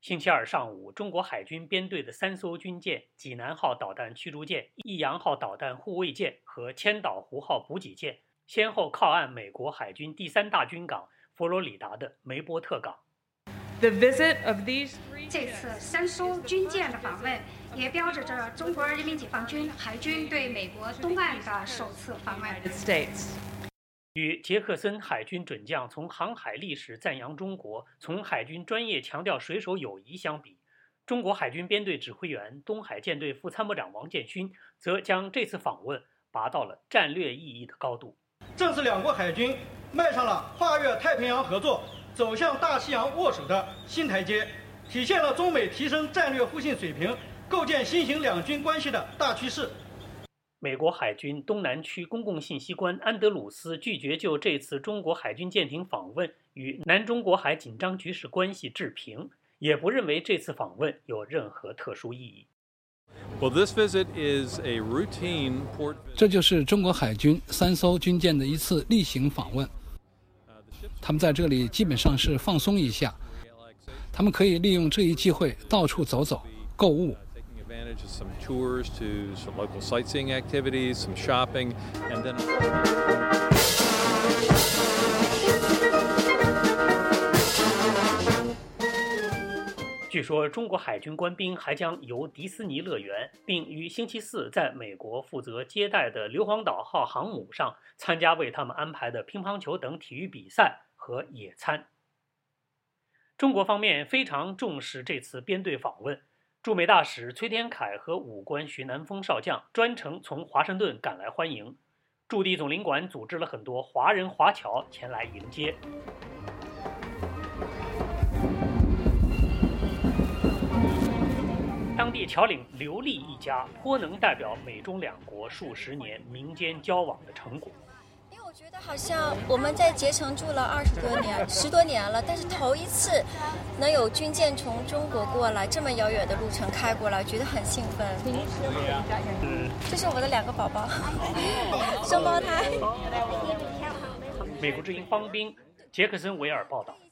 星期二上午，中国海军编队的3艘军舰济南号导弹驱逐舰、益阳号导弹护卫舰和千岛湖号补给舰先后靠岸美国海军第3大军港佛罗里达的梅波特港。 这次3艘军舰的访问，也标志着中国人民解放军海军对美国东岸的首次访问。 与杰克森海军准将从航海历史赞扬中国、从海军专业强调水手友谊相比，中国海军编队指挥员、东海舰队副参谋长王建勋则将这次访问拔到了战略意义的高度。 正是两国海军迈上了跨越太平洋合作、走向大西洋握手的新台阶，体现了中美提升战略互信水平、构建新型两军关系的大趋势。 美国海军东南区公共信息官安德鲁斯拒绝就这次中国海军舰艇访问与南中国海紧张局势关系置评，也不认为这次访问有任何特殊意义。 这就是中国海军3艘军舰的一次例行访问。他们在这里基本上是放松一下，他们可以利用这一机会到处走走、购物。 Some tours to some local sightseeing activities, some shopping, and then. 据说中国海军官兵还将游迪士尼乐园，并于星期四在美国负责接待的硫磺岛号航母上参加为他们安排的乒乓球等体育比赛和野餐。中国方面非常重视这次编队访问。驻美大使崔天凯和武官徐南风少将专程从华盛顿赶来欢迎，驻地总领馆组织了很多华人华侨前来迎接。当地侨领刘丽一家颇能代表美中两国数十年民间交往的成果。 我觉得好像我们在捷城住了10多年了，但是头一次能有军舰从中国过来，这么遥远的路程开过来，觉得很兴奋。这是我的2个宝宝，双胞胎。 美国之音方斌、杰克森维尔报道。